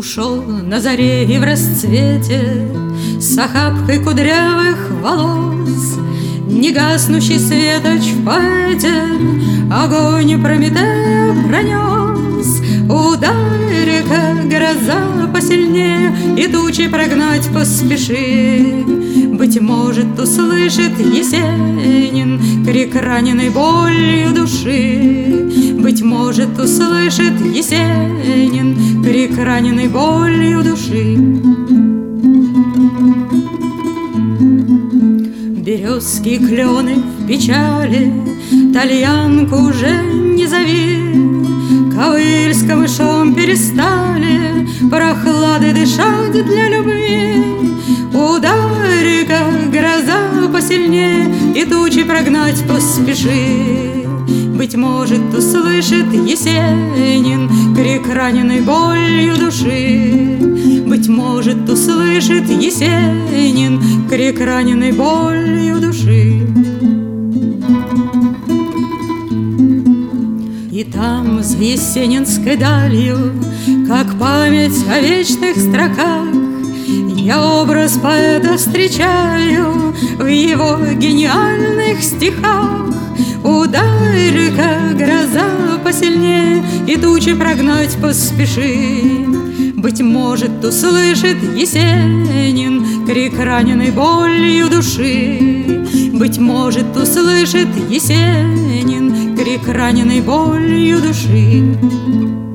Ушел на заре и в расцвете с охапкой кудрявых волос. Негаснущий светоч в поэте огонь Прометея пронес. Ударь-ка, гроза посильнее, и тучи прогнать поспеши. Быть может, услышит Есенин крик раненой болью души. Быть может, услышит Есенин крик раненой болью души. Березки и клены в печали, тальянку уже не зови. Ковыль с камышом перестали прохлады дышать для любви. Ударь-ка, гроза посильнее, и тучи прогнать поспеши. Быть может, услышит Есенин крик раненой болью души. Быть может, услышит Есенин крик раненой болью души. И там, за есенинской далью, как память о вечных строках, я образ поэта встречаю в его гениальных стихах. Ударь-ка, гроза посильнее, и тучи прогнать поспеши. Быть может, услышит Есенин крик раненой болью души. Быть может, услышит Есенин крик раненой болью души.